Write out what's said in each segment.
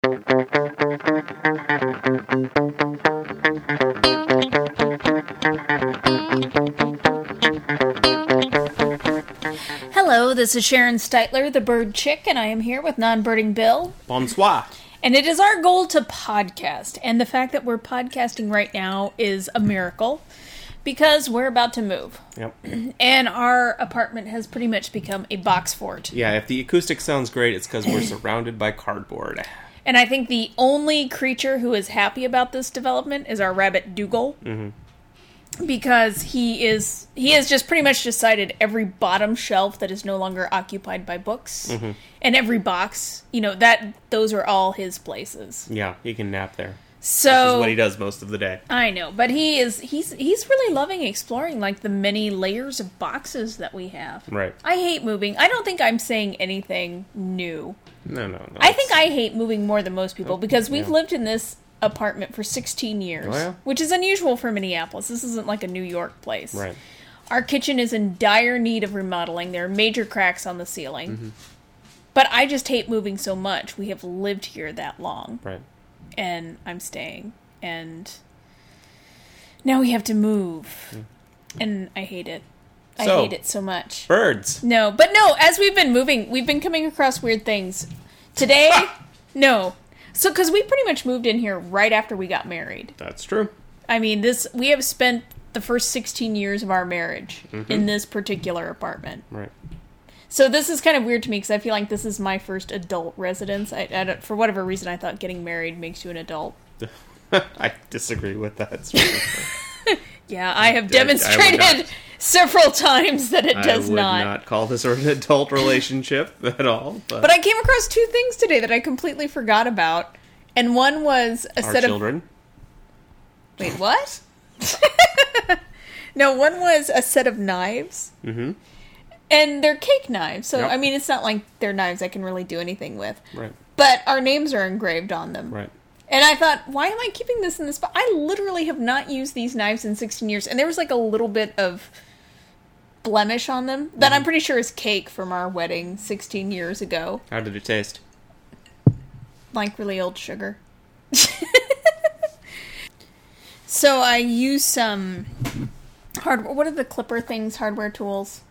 Hello, this is Sharon Steitler, the Bird Chick, and I am here with Non-Birding Bill. Bonsoir. And it is our goal to podcast, and the fact that we're podcasting right now is a miracle, because we're about to move. Yep. And our apartment has pretty much become a box fort. Yeah, if the acoustic sounds great, it's because we're surrounded by cardboard. And I think the only creature who is happy about this development is our rabbit Dougal. Mm-hmm. Because he has just pretty much decided every bottom shelf that is no longer occupied by books, mm-hmm. and every box, those are all his places. Yeah, he can nap there. So this is what he does most of the day. I know, but he's really loving exploring like the many layers of boxes that we have. Right. I hate moving. I don't think I'm saying anything new. No. I think I hate moving more than most people because we've lived in this apartment for 16 years, oh, yeah? Which is unusual for Minneapolis. This isn't like a New York place. Right. Our kitchen is in dire need of remodeling. There are major cracks on the ceiling. Mm-hmm. But I just hate moving so much. We have lived here that long. Right. And I'm staying. And now we have to move. And I hate it. I hate it so much. Birds. No, as we've been moving, we've been coming across weird things. Today, no. So, because we pretty much moved in here right after we got married. That's true. I mean, we have spent the first 16 years of our marriage in this particular apartment. Right. So this is kind of weird to me because I feel like this is my first adult residence. I for whatever reason, I thought getting married makes you an adult. I disagree with that. Yeah, I have demonstrated several times that it does not. I would not call this an adult relationship at all. But I came across two things today that I completely forgot about. And one was a set of... children. Wait, what? No, one was a set of knives. Mm-hmm. And they're cake knives. So, Yep. I mean, it's not like they're knives I can really do anything with. Right. But our names are engraved on them. Right. And I thought, why am I keeping this in this spot? I literally have not used these knives in 16 years. And there was like a little bit of blemish on them that I'm pretty sure is cake from our wedding 16 years ago. How did it taste? Like really old sugar. So I use some hardware. What are the clipper things, hardware tools?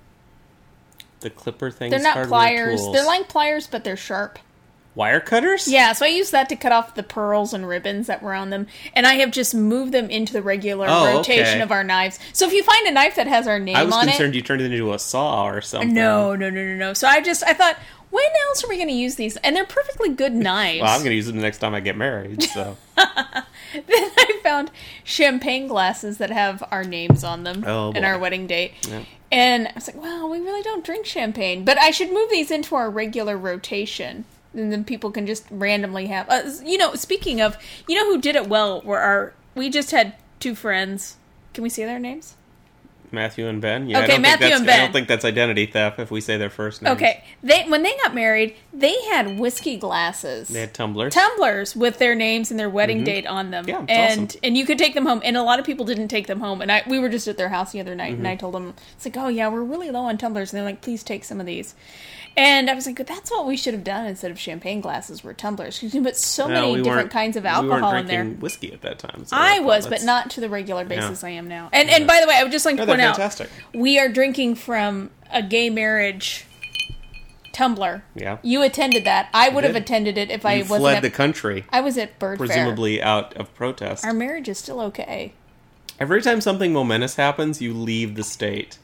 The clipper things? They're not pliers. Tools. They're like pliers, but they're sharp. Wire cutters? Yeah, so I used that to cut off the pearls and ribbons that were on them, and I have just moved them into the regular rotation of our knives. So if you find a knife that has our name on it... I was concerned you turned it into a saw or something. No. So I thought, when else are we going to use these? And they're perfectly good knives. Well, I'm going to use them the next time I get married, so... Then I found champagne glasses that have our names on them and our wedding date. Yeah. And I was like, well, we really don't drink champagne, but I should move these into our regular rotation. And then people can just randomly have... speaking of... You know who did it well we just had two friends. Can we say their names? Matthew and Ben? Yeah, okay, Matthew and Ben. I don't think that's identity theft if we say their first names. Okay. When they got married, they had whiskey glasses. They had tumblers. Tumblers with their names and their wedding date on them. Yeah, awesome. And you could take them home. And a lot of people didn't take them home. And we were just at their house the other night, and I told them, it's like, oh yeah, we're really low on tumblers. And they're like, please take some of these. And I was like, that's what we should have done instead of champagne glasses were tumblers. You can put so many different kinds of alcohol in there. We weren't drinking whiskey at that time. So I was, but not to the regular basis I am now. And by the way, I would just like to point out, we are drinking from a gay marriage tumbler. Yeah. You attended that. I would have attended it if I wasn't. Fled the country. I was at Bird Fair. Presumably out of protest. Our marriage is still okay. Every time something momentous happens, you leave the state.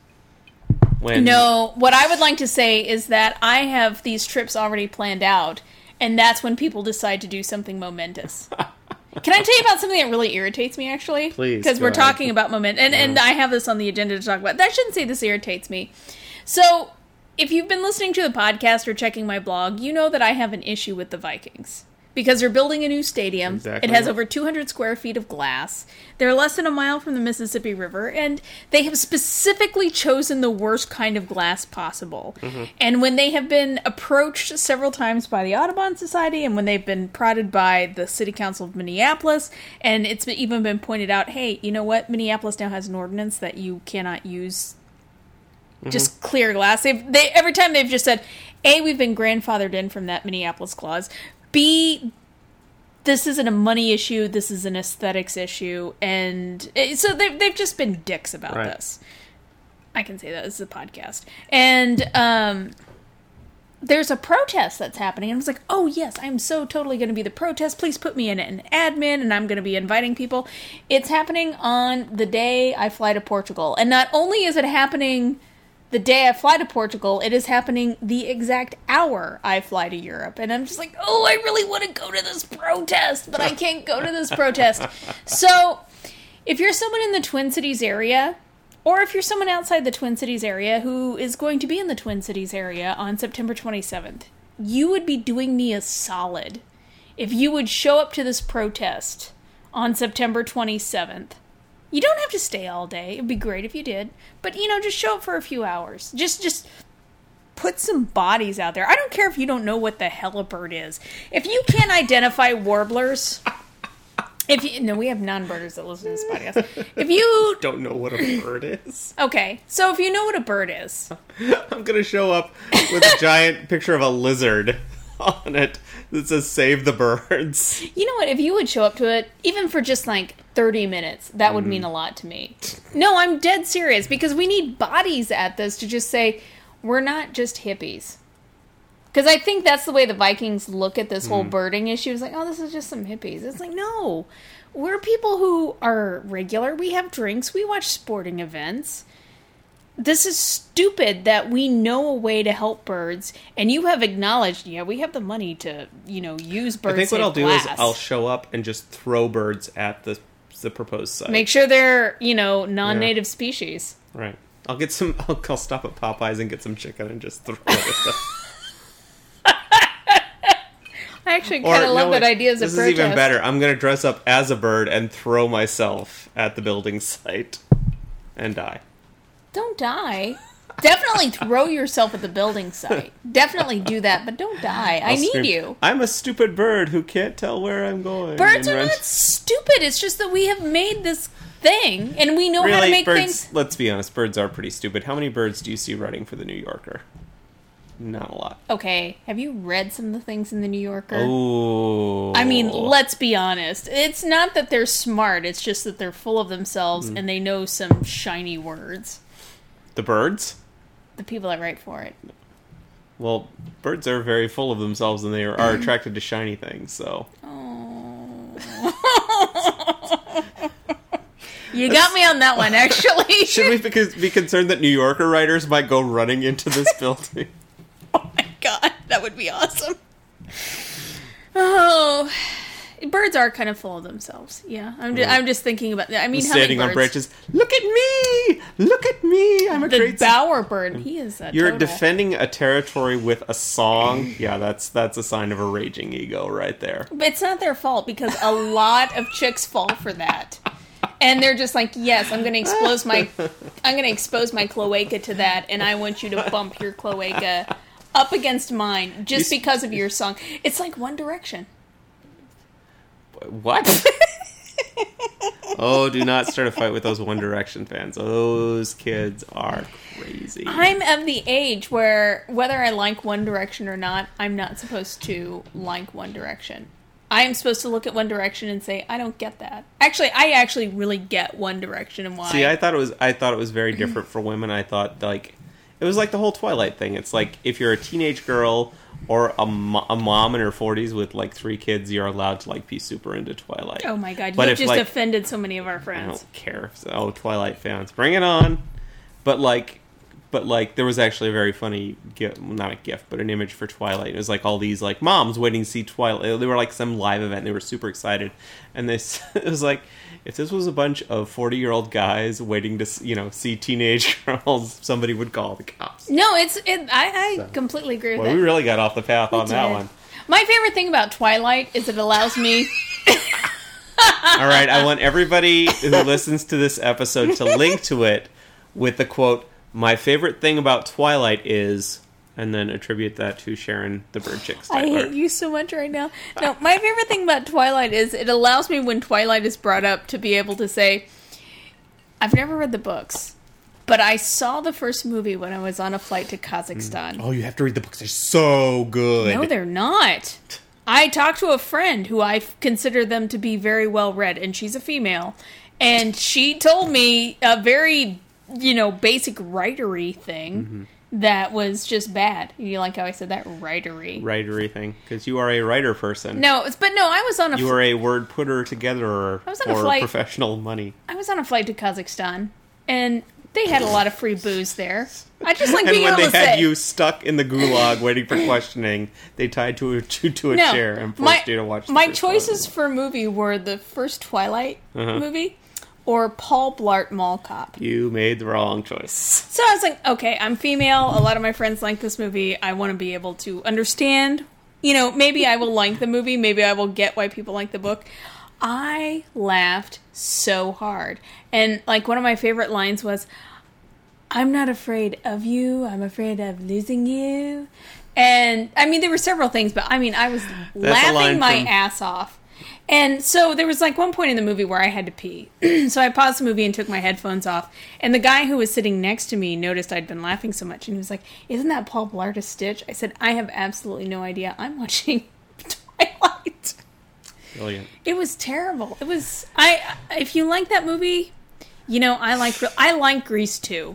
No, what I would like to say is that I have these trips already planned out, and that's when people decide to do something momentous. Can I tell you about something that really irritates me, actually? Please. Because we're talking about and I have this on the agenda to talk about. I shouldn't say this irritates me. So, if you've been listening to the podcast or checking my blog, you know that I have an issue with the Vikings. Because they're building a new stadium. Exactly. It has over 200 square feet of glass. They're less than a mile from the Mississippi River. And they have specifically chosen the worst kind of glass possible. Mm-hmm. And when they have been approached several times by the Audubon Society, and when they've been prodded by the City Council of Minneapolis, and it's even been pointed out, hey, you know what? Minneapolis now has an ordinance that you cannot use just clear glass. Every time they've just said, A, we've been grandfathered in from that Minneapolis clause. B, this isn't a money issue, this is an aesthetics issue, and so they've just been dicks about this. I can say that, this is a podcast. And there's a protest that's happening, and I was like, oh yes, I'm so totally going to be the protest, please put me in an admin, and I'm going to be inviting people. It's happening on the day I fly to Portugal, and not only is it happening the day I fly to Portugal, it is happening the exact hour I fly to Europe. And I'm just like, oh, I really want to go to this protest, but I can't go to this protest. So, if you're someone in the Twin Cities area, or if you're someone outside the Twin Cities area who is going to be in the Twin Cities area on September 27th, you would be doing me a solid if you would show up to this protest on September 27th. You don't have to stay all day. It'd be great if you did. But, just show up for a few hours. Just put some bodies out there. I don't care if you don't know what the hell a bird is. If you can't identify warblers... we have non-birders that listen to this podcast. If you... don't know what a bird is. Okay, so if you know what a bird is... I'm going to show up with a giant picture of a lizard on it that says "Save the Birds." You know what? If you would show up to it, even for just 30 minutes, that would mean a lot to me. No, I'm dead serious, because we need bodies at this to just say, we're not just hippies. Because I think that's the way the Vikings look at this whole birding issue. It's like, oh, this is just some hippies. It's like, no. We're people who are regular. We have drinks. We watch sporting events. This is stupid that we know a way to help birds, and you have acknowledged, we have the money to, use birds. I think what I'll do is I'll show up and just throw birds at the proposed site. Make sure they're, non-native species. Right. I'll get some. I'll stop at Popeyes and get some chicken and just throw it at them. I actually kind of love that idea as a protest. This is even better. I'm going to dress up as a bird and throw myself at the building site and die. Don't die. Definitely throw yourself at the building site. Definitely do that, but don't die. I need you. I'm a stupid bird who can't tell where I'm going. Birds are not stupid. It's just that we have made this thing, and we know how to make things... Let's be honest, birds are pretty stupid. How many birds do you see writing for The New Yorker? Not a lot. Okay, have you read some of the things in The New Yorker? Oh. I mean, let's be honest. It's not that they're smart, it's just that they're full of themselves and they know some shiny words. The birds? The people that write for it. Well, birds are very full of themselves and they are attracted to shiny things, so... Oh. You got me on that one, actually. Should we be concerned that New Yorker writers might go running into this building? Oh my god, that would be awesome. Oh, birds are kind of full of themselves. Yeah, I'm just thinking about that. I mean, standing on branches. Look at me! Look at me! I'm a great bowerbird. He is a You're total. Defending a territory with a song. Yeah, that's a sign of a raging ego right there. But it's not their fault, because a lot of chicks fall for that. And they're just like, yes, I'm going to expose my cloaca to that, and I want you to bump your cloaca up against mine just because of your song. It's like One Direction. What? Oh, do not start a fight with those One Direction fans. Those kids are crazy. I'm of the age where, whether I like One Direction or not, I'm not supposed to like One Direction. I am supposed to look at One Direction and say, I don't get that. Actually, I actually really get One Direction and why. See, I thought it was very different for women. I thought, it was like the whole Twilight thing. It's like, if you're a teenage girl or a mom in her 40s with 3 kids, you're allowed to be super into Twilight. Oh my god, you just offended so many of our friends. I don't care. Oh, Twilight fans, bring it on. But there was actually a very funny gift, not a gift, but an image for Twilight. It was all these moms waiting to see Twilight. They were some live event. And they were super excited, and it was if this was a bunch of 40-year-old guys waiting to see teenage girls, somebody would call the cops. No, I completely agree with that. We really got off the path on that one. My favorite thing about Twilight is it allows me. All right, I want everybody who listens to this episode to link to it with the quote, "My favorite thing about Twilight is," and then attribute that to Sharon the Bird Chick Styler. I hate you so much right now. No, my favorite thing about Twilight is it allows me, when Twilight is brought up, to be able to say, I've never read the books, but I saw the first movie when I was on a flight to Kazakhstan. Oh, you have to read the books. They're so good. No, they're not. I talked to a friend who I consider them to be very well read, and she's a female, and she told me a very, basic writery thing that was just bad. You like how I said that? Writery thing. Because you are a writer person. No, I was on a... You are a word putter together for professional money. I was on a flight to Kazakhstan, and they had a lot of free booze there. I just like being able to say... And when they had you stuck in the gulag waiting for questioning, they tied you to a chair and forced you to watch the My choices for movie were the first Twilight movie or Paul Blart Mall Cop. You made the wrong choice. So I was like, okay, I'm female. A lot of my friends like this movie. I want to be able to understand. Maybe I will like the movie. Maybe I will get why people like the book. I laughed so hard. And, one of my favorite lines was, I'm not afraid of you. I'm afraid of losing you. And, there were several things, but, I was laughing my ass off. And so there was, one point in the movie where I had to pee. So I paused the movie and took my headphones off. And the guy who was sitting next to me noticed I'd been laughing so much. And he was like, isn't that Paul Blart a Stitch? I said, I have absolutely no idea. I'm watching Twilight. Brilliant. It was terrible. It was... If you like that movie, I like Grease too.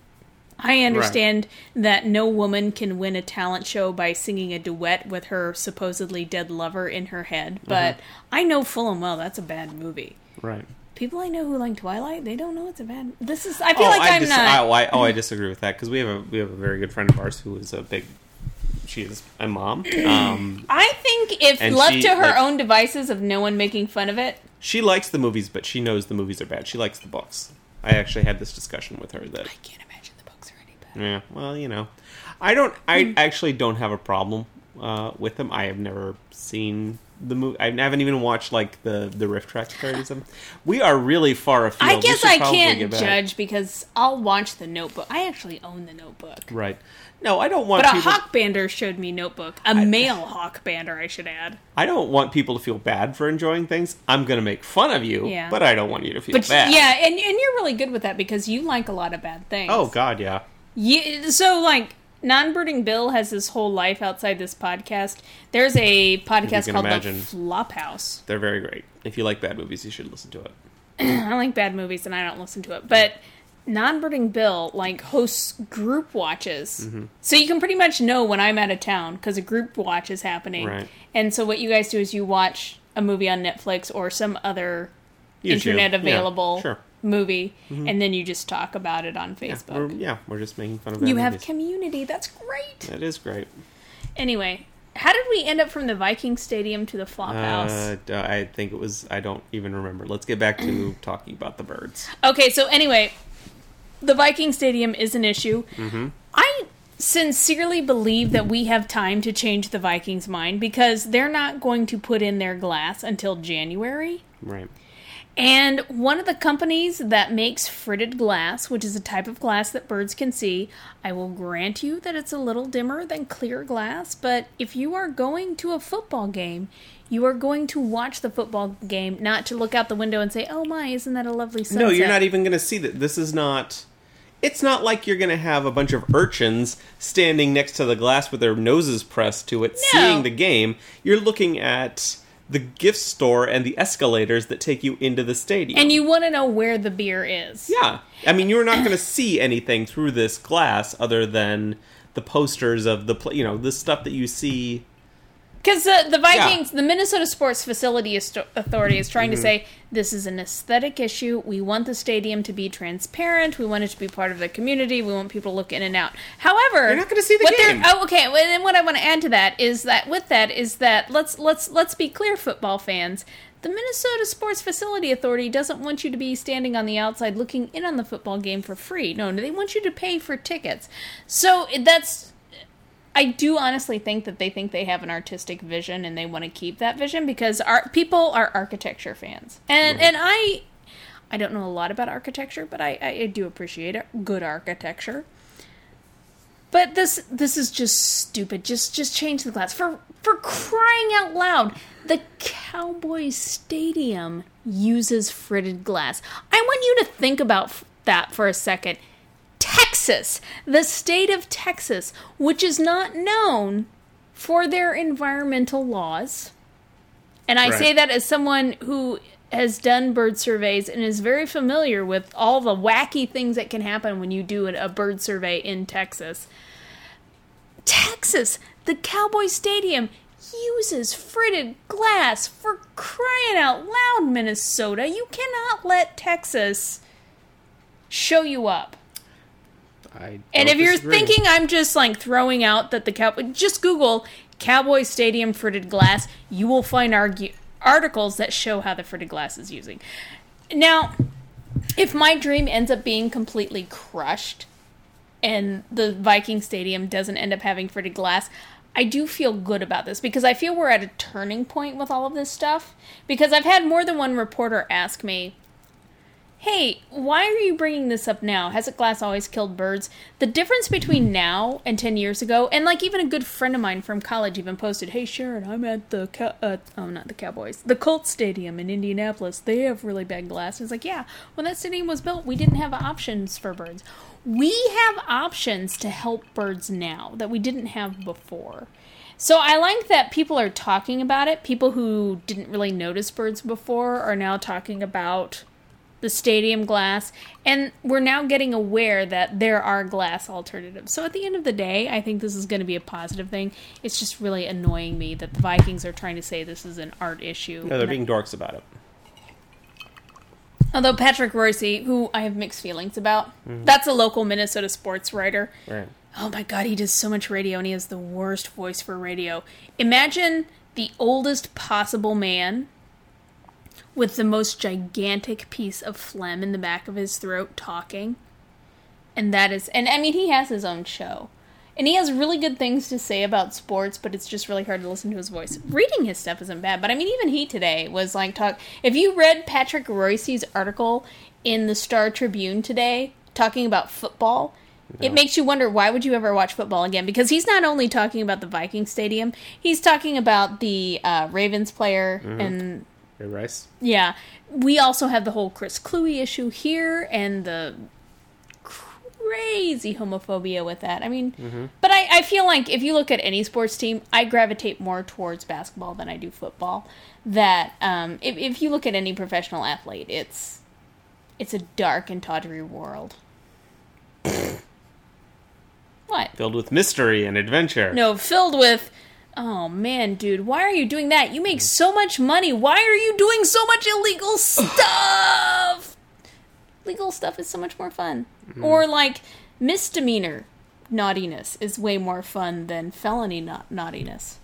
I understand that no woman can win a talent show by singing a duet with her supposedly dead lover in her head, but I know full and well that's a bad movie. Right. People I know who like Twilight, they don't know it's a bad... I feel like I'm not... I disagree with that, because we have a very good friend of ours who is she is a mom. I think if left to her own devices of no one making fun of it... She likes the movies, but she knows the movies are bad. She likes the books. I actually had this discussion with her that... I can't imagine the books are any bad. Yeah, well, I actually don't have a problem with them. I have never seen the movie. I haven't even watched, the riff tracks parodies of them. We are really far afield. I guess I can't judge, because I'll watch The Notebook. I actually own The Notebook. Right. No, I don't want But a hawkbander showed me Notebook. A male hawkbander, I should add. I don't want people to feel bad for enjoying things. I'm going to make fun of you, but I don't want you to feel bad. Yeah, and you're really good with that, because you like a lot of bad things. Oh, God, yeah. So, Non-Birding Bill has his whole life outside this podcast. There's a podcast called The Flophouse. They're very great. If you like bad movies, you should listen to it. I like bad movies, and I don't listen to it. But... Non-Birding Bill, hosts group watches. So you can pretty much know when I'm out of town, because a group watch is happening. Right. And so what you guys do is you watch a movie on Netflix or some other internet available movie, and then you just talk about it on Facebook. We're just making fun of it. You have community. That's great. That is great. Anyway, how did we end up from the Viking Stadium to the Flophouse? I think it was... I don't even remember. Let's get back to talking about the birds. Okay, so anyway... The Viking Stadium is an issue. I sincerely believe that we have time to change the Vikings' mind, because they're not going to put in their glass until January. Right. And one of the companies that makes fritted glass, which is a type of glass that birds can see, I will grant you that it's a little dimmer than clear glass, but if you are going to a football game, you are going to watch the football game, not to look out the window and say, oh my, isn't that a lovely sunset? No, you're not even going to see that. This is not... It's not like you're going to have a bunch of urchins standing next to the glass with their noses pressed to it, seeing the game. You're looking at the gift store and the escalators that take you into the stadium. And you want to know where the beer is. Yeah. You're not going to see anything through this glass other than the posters of the stuff that you see... Because the Vikings, the Minnesota Sports Facility Authority is trying to say, this is an aesthetic issue. We want the stadium to be transparent. We want it to be part of the community. We want people to look in and out. However... You're not going to see the game. Okay. And what I want to add to that is that let's be clear, football fans. The Minnesota Sports Facility Authority doesn't want you to be standing on the outside looking in on the football game for free. No, they want you to pay for tickets. So that's... I do honestly think that they think they have an artistic vision and they want to keep that vision, because people are architecture fans. And I don't know a lot about architecture, but I do appreciate good architecture. But this is just stupid. Just change the glass. For crying out loud, the Cowboys Stadium uses fritted glass. I want you to think about that for a second. Texas, the state of Texas, which is not known for their environmental laws. And I say that as someone who has done bird surveys and is very familiar with all the wacky things that can happen when you do a bird survey in Texas. Texas, the Cowboy Stadium uses fritted glass, for crying out loud, Minnesota. You cannot let Texas show you up. And if you're thinking I'm just like throwing out that the Cowboy, just Google Cowboy Stadium fritted glass. You will find articles that show how the fritted glass is using. Now, if my dream ends up being completely crushed and the Viking Stadium doesn't end up having fritted glass, I do feel good about this because I feel we're at a turning point with all of this stuff. Because I've had more than one reporter ask me, hey, why are you bringing this up now? Hasn't glass always killed birds? The difference between now and 10 years ago, and like even a good friend of mine from college even posted, hey Sharon, I'm at the the Colts Stadium in Indianapolis. They have really bad glass. It's like, yeah, when that stadium was built, we didn't have options for birds. We have options to help birds now that we didn't have before. So I like that people are talking about it. People who didn't really notice birds before are now talking about the stadium glass, and we're now getting aware that there are glass alternatives. So at the end of the day, I think this is going to be a positive thing. It's just really annoying me that the Vikings are trying to say this is an art issue. No, they're being dorks about it. Although Patrick Royce, who I have mixed feelings about, that's a local Minnesota sports writer. Right. Oh my god, he does so much radio, and he has the worst voice for radio. Imagine the oldest possible man with the most gigantic piece of phlegm in the back of his throat talking. And that is... And, I mean, he has his own show. And he has really good things to say about sports, but it's just really hard to listen to his voice. Reading his stuff isn't bad, but I mean, even he today was like... If you read Patrick Royce's article in the Star Tribune today, talking about football... No. It makes you wonder, why would you ever watch football again? Because he's not only talking about the Viking Stadium, he's talking about the Ravens player and... Ray Rice? Yeah. We also have the whole Chris Kluwe issue here and the crazy homophobia with that. I mean, but I feel like if you look at any sports team, I gravitate more towards basketball than I do football. That if you look at any professional athlete, it's a dark and tawdry world. What? Filled with mystery and adventure. No, filled with... Oh, man, dude, why are you doing that? You make so much money. Why are you doing so much illegal stuff? Legal stuff is so much more fun. Or, like, misdemeanor naughtiness is way more fun than felony naughtiness.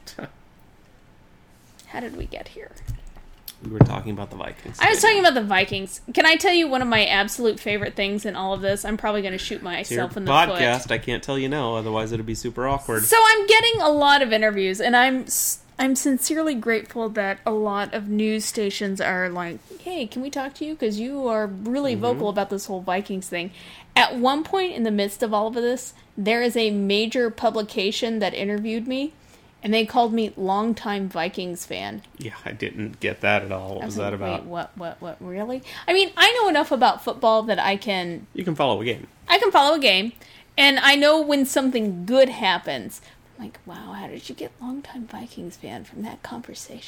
How did we get here? We were talking about the Vikings. I was talking about the Vikings. Can I tell you one of my absolute favorite things in all of this? I'm probably going to shoot myself in the foot. Podcast, I can't tell you no, otherwise it'll be super awkward. So I'm getting a lot of interviews, and I'm sincerely grateful that a lot of news stations are like, hey, can we talk to you? Because you are really vocal about this whole Vikings thing. At one point in the midst of all of this, there is a major publication that interviewed me, and they called me longtime Vikings fan. Yeah, I didn't get that at all. What was that about? Wait, what, really? I mean, I know enough about football that I can... You can follow a game. I can follow a game, and I know when something good happens. I'm like, wow, how did you get longtime Vikings fan from that conversation?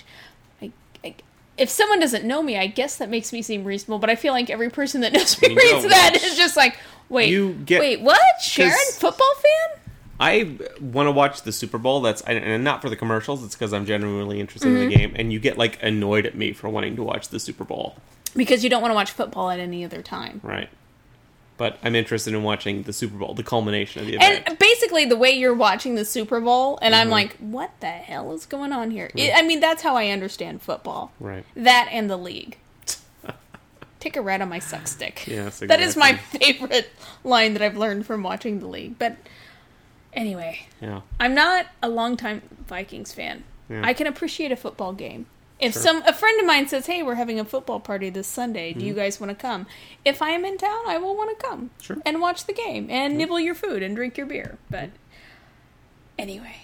If someone doesn't know me, I guess that makes me seem reasonable, but I feel like every person that knows me reads that is just like, wait, what? Sharon, football fan? I want to watch the Super Bowl. And not for the commercials. It's because I'm genuinely interested in the game. And you get like annoyed at me for wanting to watch the Super Bowl because you don't want to watch football at any other time, right? But I'm interested in watching the Super Bowl, the culmination of the event. And basically, the way you're watching the Super Bowl, and I'm like, what the hell is going on here? I mean, that's how I understand football. Right. That and the league. Take a rat on my suck stick. Yes, exactly. That is my favorite line that I've learned from watching the league. But anyway, yeah. I'm not a longtime Vikings fan. Yeah. I can appreciate a football game. If a friend of mine says, hey, we're having a football party this Sunday, do you guys want to come? If I am in town, I will want to come and watch the game and nibble your food and drink your beer. But anyway,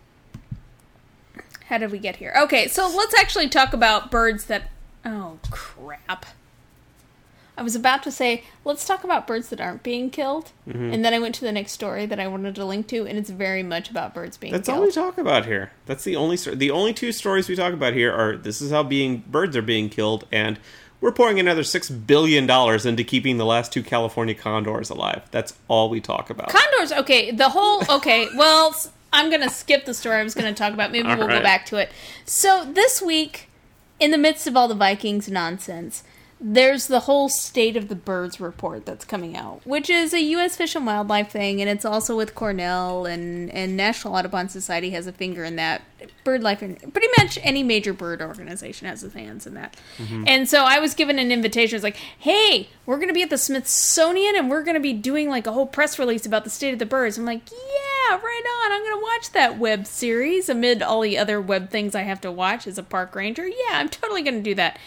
how did we get here? Okay, so let's actually talk about birds that... Oh, crap. I was about to say, let's talk about birds that aren't being killed. Mm-hmm. And then I went to the next story that I wanted to link to, and it's very much about birds being That's killed. all we talk about here. That's the only two stories we talk about here are this is how birds are being killed, and we're pouring another $6 billion into keeping the last two California condors alive. That's all we talk about. Condors, okay. Well, I'm going to skip the story I was going to talk about. Maybe we'll go back to it. So this week, in the midst of all the Vikings nonsense, there's the whole State of the Birds report that's coming out, which is a U.S. Fish and Wildlife thing, and it's also with Cornell, and National Audubon Society has a finger in that. BirdLife, and pretty much any major bird organization has its hands in that. Mm-hmm. And so I was given an invitation. It's like, hey, we're going to be at the Smithsonian, and we're going to be doing like a whole press release about the state of the birds. I'm like, yeah, right on. I'm going to watch that web series amid all the other web things I have to watch as a park ranger. Yeah, I'm totally going to do that.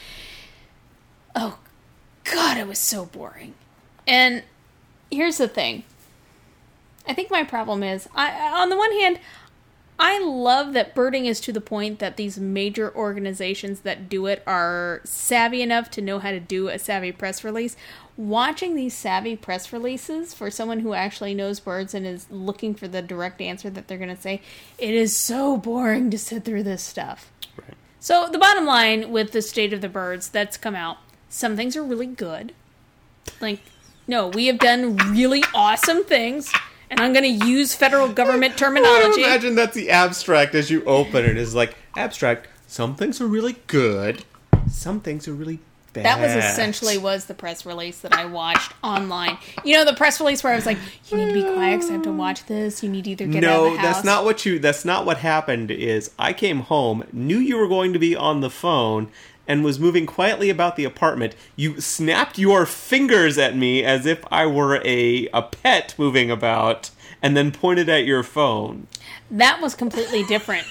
Oh, God, it was so boring. And here's the thing. I think my problem is, on the one hand, I love that birding is to the point that these major organizations that do it are savvy enough to know how to do a savvy press release. Watching these savvy press releases for someone who actually knows birds and is looking for the direct answer that they're going to say, it is so boring to sit through this stuff. Right. So the bottom line with the State of the Birds that's come out, some things are really good. Like, no, we have done really awesome things, and I'm going to use federal government terminology. I imagine that's the abstract as you open it. Is like, abstract, some things are really good, some things are really bad. That was essentially the press release that I watched online. You know, the press release where I was like, you need to be quiet because I have to watch this. You need to either get out of the house. That's not what happened is I came home, knew you were going to be on the phone, and was moving quietly about the apartment. You snapped your fingers at me as if I were a pet moving about, and then pointed at your phone. That was completely different.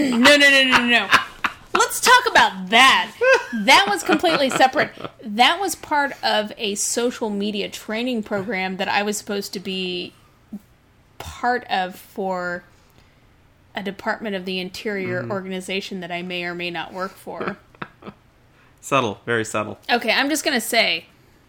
No. Let's talk about that. That was completely separate. That was part of a social media training program that I was supposed to be part of for a Department of the Interior organization that I may or may not work for. Subtle, very subtle. Okay, I'm just going to say,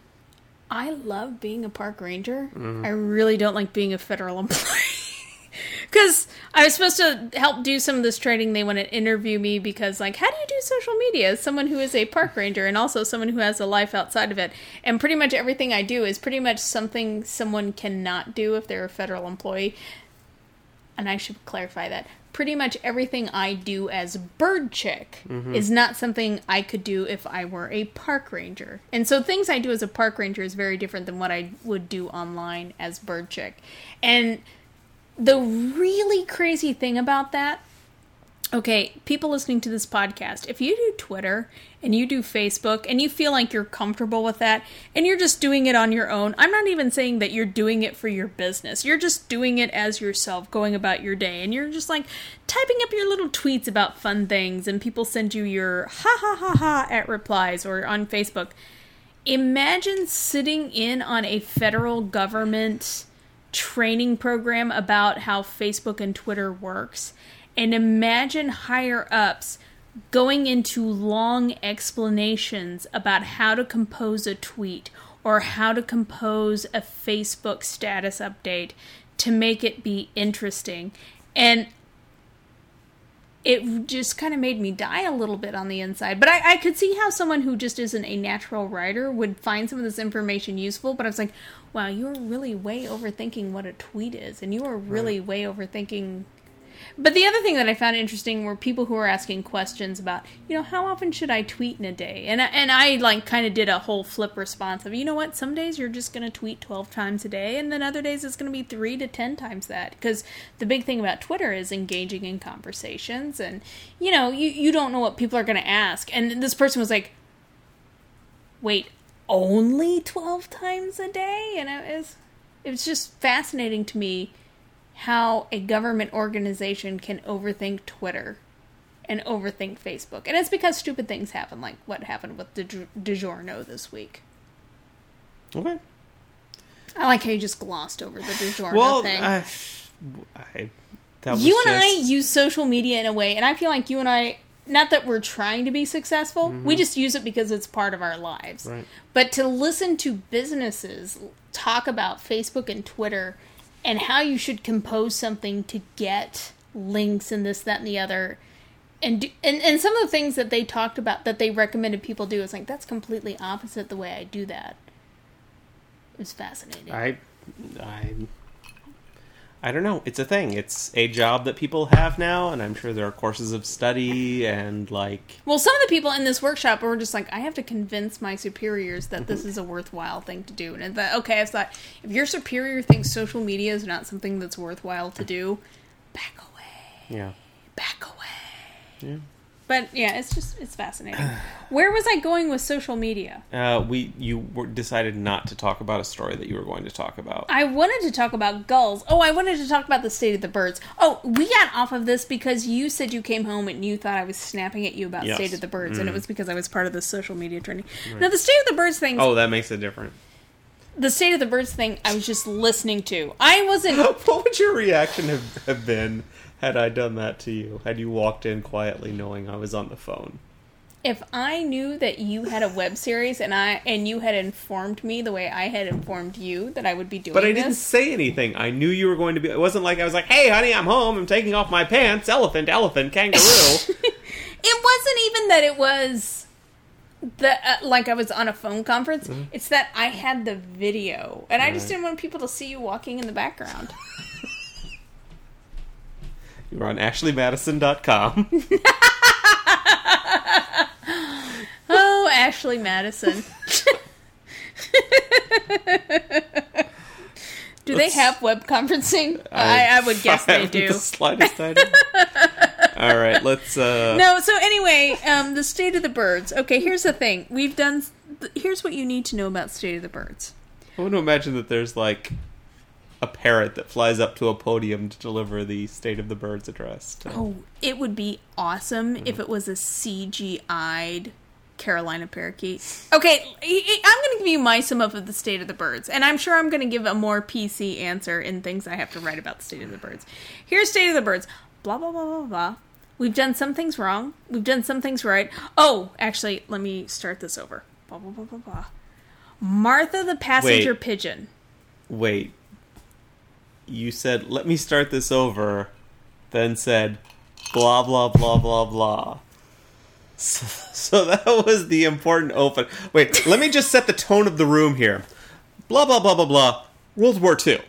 I love being a park ranger. I really don't like being a federal employee. Because I was supposed to help do some of this training. They want to interview me because, like, how do you do social media as someone who is a park ranger and also someone who has a life outside of it? And pretty much everything I do is pretty much something someone cannot do if they're a federal employee. And I should clarify that. Pretty much everything I do as bird chick is not something I could do if I were a park ranger. And so things I do as a park ranger is very different than what I would do online as bird chick. And the really crazy thing about that, okay, people listening to this podcast, if you do Twitter and you do Facebook and you feel like you're comfortable with that and you're just doing it on your own, I'm not even saying that you're doing it for your business. You're just doing it as yourself, going about your day. And you're just like typing up your little tweets about fun things and people send you your ha ha ha ha at replies or on Facebook. Imagine sitting in on a federal government training program about how Facebook and Twitter works. And imagine higher ups going into long explanations about how to compose a tweet or how to compose a Facebook status update to make it be interesting. And it just kind of made me die a little bit on the inside. But I could see how someone who just isn't a natural writer would find some of this information useful. But I was like, wow, you're really way overthinking what a tweet is. And you are really way overthinking. But the other thing that I found interesting were people who were asking questions about, you know, how often should I tweet in a day? And I like kind of did a whole flip response of, you know what, some days you're just going to tweet 12 times a day, and then other days it's going to be 3 to 10 times that. Because the big thing about Twitter is engaging in conversations, and, you know, you don't know what people are going to ask. And this person was like, wait, only 12 times a day? And it was just fascinating to me how a government organization can overthink Twitter and overthink Facebook. And it's because stupid things happen, like what happened with DiGiorno this week. Okay. I like how you just glossed over the DiGiorno thing. You and I use social media in a way, and I feel like you and I not that we're trying to be successful. We just use it because it's part of our lives. Right. But to listen to businesses talk about Facebook and Twitter and how you should compose something to get links and this, that, and the other, and some of the things that they talked about that they recommended people do, is like, that's completely opposite the way I do that. It was fascinating. I don't know. It's a thing. It's a job that people have now, and I'm sure there are courses of study and, like... Well, some of the people in this workshop were just like, I have to convince my superiors that this is a worthwhile thing to do. And I thought, if your superior thinks social media is not something that's worthwhile to do, back away. Yeah. Back away. Yeah. But, yeah, it's fascinating. Where was I going with social media? You decided not to talk about a story that you were going to talk about. I wanted to talk about gulls. Oh, I wanted to talk about the state of the birds. Oh, we got off of this because you said you came home and you thought I was snapping at you about state of the birds, and it was because I was part of the social media trending. Right. Now, the state of the birds thing... Oh, that makes it different. The state of the birds thing, I was just listening to. I wasn't... What would your reaction have been had I done that to you? Had you walked in quietly knowing I was on the phone? If I knew that you had a web series and you had informed me the way I had informed you that I would be doing this... But I didn't say anything. I knew you were going to be... It wasn't like I was like, hey, honey, I'm home. I'm taking off my pants. Elephant, kangaroo. It wasn't even that it was... like I was on a phone conference. Mm-hmm. It's that I had the video, and I just didn't want people to see you walking in the background. You were on AshleyMadison.com. Oh, Ashley Madison. Do they have web conferencing? I would guess they do. The slightest idea. All right, let's... No, so anyway, the state of the birds. Okay, here's the thing. Here's what you need to know about state of the birds. I want to imagine that there's, like, a parrot that flies up to a podium to deliver the State of the Birds address. Oh, it would be awesome if it was a CGI'd Carolina parakeet. Okay, I'm going to give you my sum up of the State of the Birds, and I'm sure I'm going to give a more PC answer in things I have to write about the State of the Birds. Here's State of the Birds. Blah, blah, blah, blah, blah. We've done some things wrong. We've done some things right. Oh, actually, let me start this over. Blah, blah, blah, blah, blah. Martha the passenger pigeon. Wait. You said, let me start this over, then said, blah, blah, blah, blah, blah. So that was the important open. Wait, let me just set the tone of the room here. Blah, blah, blah, blah, blah. World War II.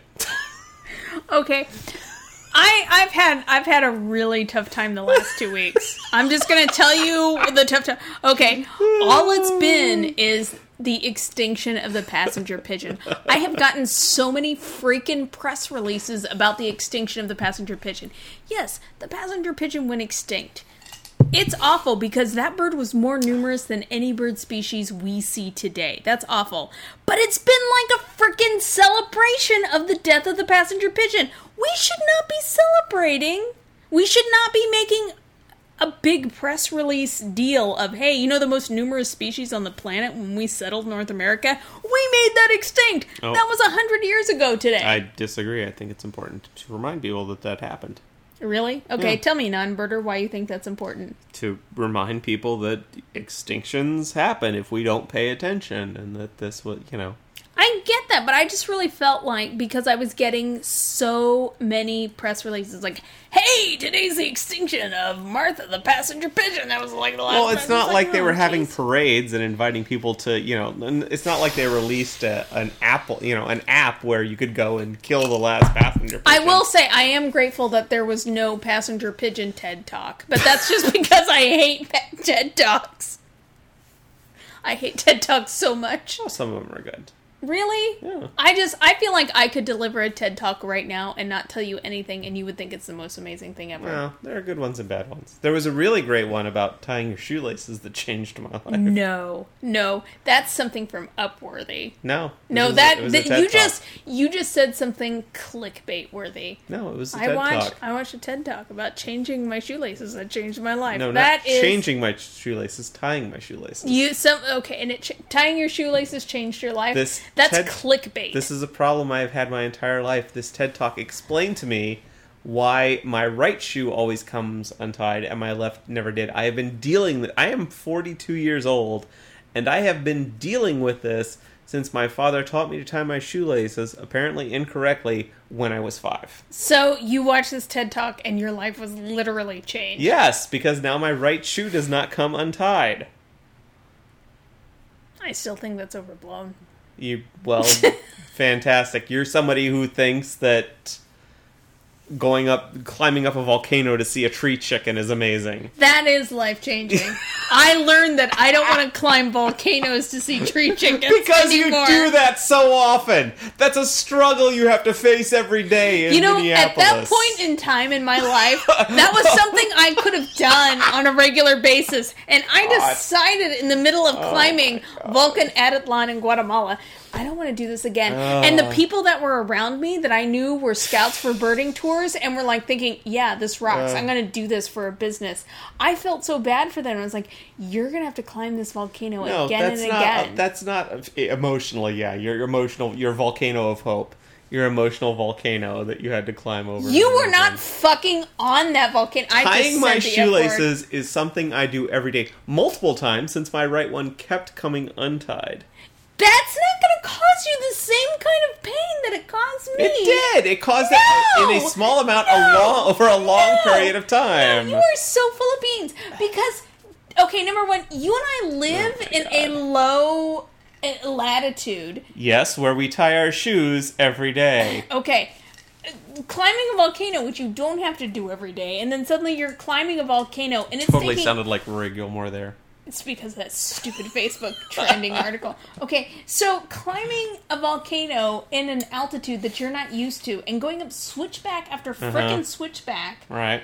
Okay. I've had a really tough time the last 2 weeks. I'm just going to tell you the tough time. Okay. All it's been is the extinction of the passenger pigeon. I have gotten so many freaking press releases about the extinction of the passenger pigeon. Yes, the passenger pigeon went extinct. It's awful because that bird was more numerous than any bird species we see today. That's awful. But it's been like a freaking celebration of the death of the passenger pigeon. We should not be celebrating. We should not be making a big press release deal of, hey, you know the most numerous species on the planet when we settled North America? We made that extinct. Oh. That was 100 years ago today. I disagree. I think it's important to remind people that happened. Really? Okay, Tell me, non-birder, why you think that's important. To remind people that extinctions happen if we don't pay attention, and that this was, I get that, but I just really felt like, because I was getting so many press releases like, hey, today's the extinction of Martha the passenger pigeon. That was like the last. Well, it's not like they were having parades and inviting people to, it's not like they released an app where you could go and kill the last passenger pigeon. I will say I am grateful that there was no passenger pigeon TED Talk, but that's just because I hate TED Talks. I hate TED Talks so much. Well, some of them are good. Really? Yeah. I feel like I could deliver a TED Talk right now and not tell you anything, and you would think it's the most amazing thing ever. Well, there are good ones and bad ones. There was a really great one about tying your shoelaces that changed my life. No, that's something from Upworthy. No, you just said something clickbait worthy. No, it was a TED Talk. I watched a TED Talk about changing my shoelaces that changed my life. No, not changing my shoelaces, tying my shoelaces. Tying your shoelaces changed your life. That's clickbait. This is a problem I have had my entire life. This TED Talk explained to me why my right shoe always comes untied and my left never did. I have been dealing with... I am 42 years old, and I have been dealing with this since my father taught me to tie my shoelaces, apparently incorrectly, when I was 5. So you watched this TED Talk and your life was literally changed. Yes, because now my right shoe does not come untied. I still think that's overblown. Well, fantastic. You're somebody who thinks that climbing up a volcano to see a tree chicken is amazing. That is life-changing. I learned that I don't want to climb volcanoes to see tree chickens because anymore. You do that so often. That's a struggle you have to face every day in Minneapolis. At that point in time in my life, that was something I could have done on a regular basis. And I decided in the middle of climbing Volcan Atitlan in Guatemala, I don't want to do this again. And the people that were around me that I knew were scouts for birding tours and were like thinking, yeah, this rocks. I'm going to do this for a business. I felt so bad for them. I was like, you're going to have to climb this volcano again and again. That's not emotional, yeah. Your volcano of hope. Your emotional volcano that you had to climb over. You were not fucking on that volcano. Tying my shoelaces is something I do every day. Multiple times since my right one kept coming untied. That's not going to cause you the same kind of pain that it caused me. It did. It caused it in a small amount over a long period of time. No, you are so full of beans. Because, okay, number one, you and I live in a low latitude. Yes, where we tie our shoes every day. Okay. Climbing a volcano, which you don't have to do every day, and then suddenly you're climbing a volcano, and it's totally sounded like Rory Gilmore there. It's because of that stupid Facebook trending article. Okay, so climbing a volcano in an altitude that you're not used to and going up switchback after frickin' switchback. Right.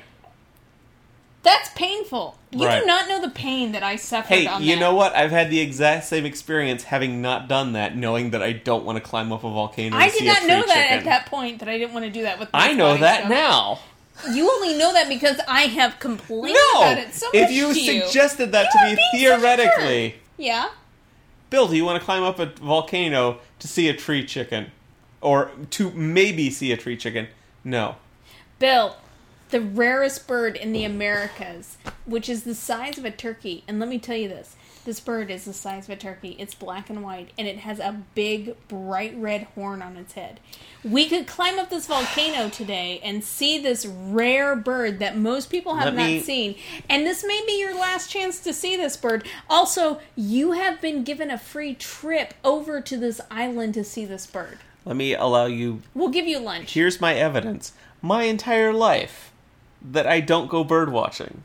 That's painful. You do not know the pain that I suffered on that. Hey, you know what? I've had the exact same experience having not done that, knowing that I don't want to climb up a volcano I did not know that at that point, that I didn't want to do that with my I know that now. You only know that because I have complained about it so much if you suggested that to me theoretically. Yeah? Bill, do you want to climb up a volcano to see a tree chicken? Or to maybe see a tree chicken? No. Bill, the rarest bird in the Americas, which is the size of a turkey, and let me tell you this. This bird is the size of a turkey. It's black and white, and it has a big, bright red horn on its head. We could climb up this volcano today and see this rare bird that most people have not seen. And this may be your last chance to see this bird. Also, you have been given a free trip over to this island to see this bird. Let me allow you... We'll give you lunch. Here's my evidence. My entire life that I don't go bird watching.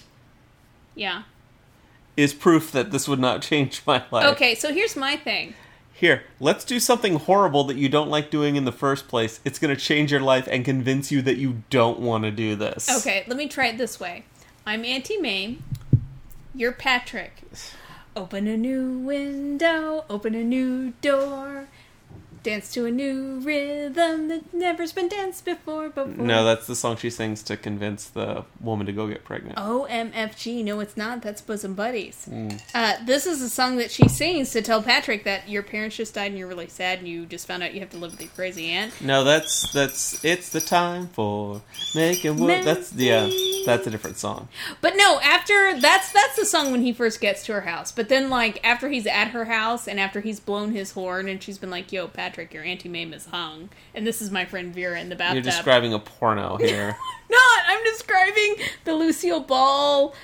Yeah. Is proof that this would not change my life. Okay, so here's my thing. Here, let's do something horrible that you don't like doing in the first place. It's going to change your life and convince you that you don't want to do this. Okay, let me try it this way. I'm Auntie May. You're Patrick. Open a new window, open a new door. Dance to a new rhythm that never's been danced before. No, that's the song she sings to convince the woman to go get pregnant. OMFG. No, it's not. That's Bosom Buddies. This is a song that she sings to tell Patrick that your parents just died and you're really sad and you just found out you have to live with your crazy aunt. No, that's it's the time for making work. That's a different song. But no, after that's the song when he first gets to her house. But then after he's at her house and after he's blown his horn and she's been like, "Yo, Patrick, your Auntie Mame is hung," and this is my friend Vera in the bathtub. You're describing a porno here. Not. I'm describing the Lucille Ball,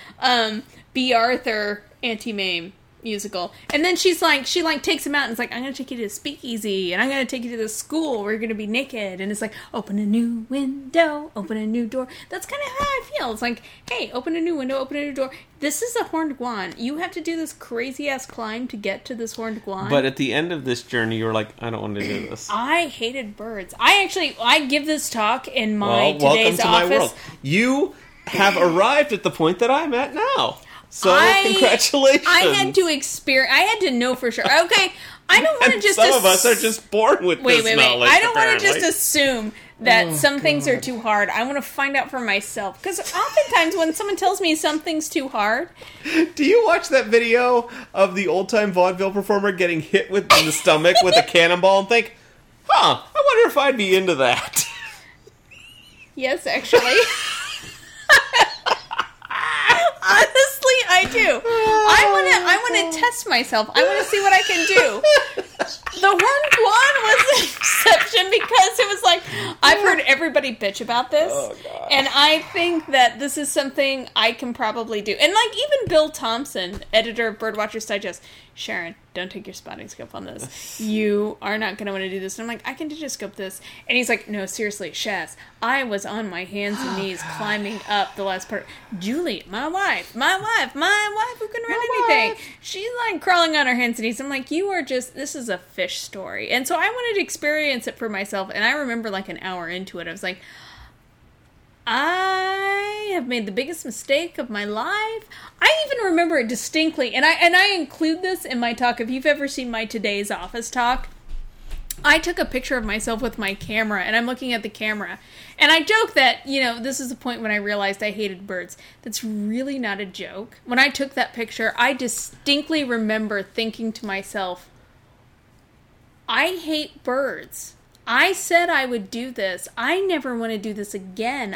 B. Arthur Auntie Mame musical. And then she takes him out and is like, "I'm going to take you to the speakeasy, and I'm going to take you to the school where you're going to be naked." And it's like, open a new window, open a new door. That's kind of how I feel. It's like, hey, open a new window, open a new door. This is a horned guan. You have to do this crazy-ass climb to get to this horned guan. But at the end of this journey, you're like, I don't want to do this. I hated birds. I give this talk in my today's welcome to office. my world. You have arrived at the point that I'm at now. So, congratulations. I had to know for sure. Okay, I don't want to just... Some of us are just born with this knowledge, I don't want to just assume that some things are too hard. I want to find out for myself. Because oftentimes when someone tells me something's too hard... Do you watch that video of the old-time vaudeville performer getting hit in the stomach with a cannonball and think, I wonder if I'd be into that? Yes, actually. Honestly, I do. I want to test myself. I want to see what I can do. The Horned Guan was an exception because it was like, I've heard everybody bitch about this. Oh, God. And I think that this is something I can probably do. And like even Bill Thompson, editor of Birdwatchers Digest, Sharon, don't take your spotting scope on this. You are not going to want to do this. And I'm like, I can digoscope this. And he's like, no, seriously, Shaz, I was on my hands and knees climbing up the last part. Julie, my wife who couldn't run anything. She's like crawling on her hands and knees. I'm like, this is a fish story. And so I wanted to experience it for myself. And I remember like an hour into it, I was like, I have made the biggest mistake of my life. I even remember it distinctly, and I include this in my talk. If you've ever seen my Today's Office talk, I took a picture of myself with my camera, and I'm looking at the camera. And I joke that, this is the point when I realized I hated birds. That's really not a joke. When I took that picture, I distinctly remember thinking to myself, I hate birds. I said I would do this. I never want to do this again.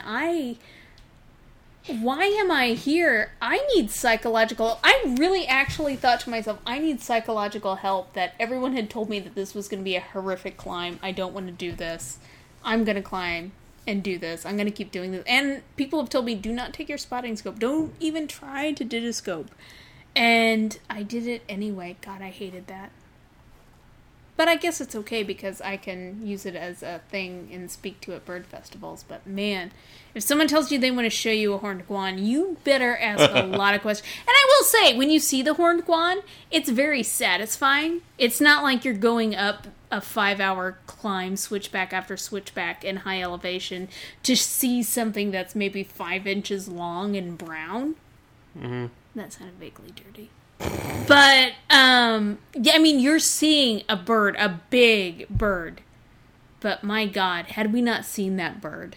Why am I here? I need psychological... I really actually thought to myself, I need psychological help, that everyone had told me that this was going to be a horrific climb. I don't want to do this. I'm going to climb and do this. I'm going to keep doing this. And people have told me, do not take your spotting scope. Don't even try to digoscope. And I did it anyway. God, I hated that. But I guess it's okay because I can use it as a thing and speak to at bird festivals. But man, if someone tells you they want to show you a horned guan, you better ask a lot of questions. And I will say, when you see the horned guan, it's very satisfying. It's not like you're going up a 5-hour climb, switchback after switchback in high elevation to see something that's maybe 5 inches long and brown. Mm-hmm. That sounded vaguely dirty. But, you're seeing a bird, a big bird. But my God, had we not seen that bird?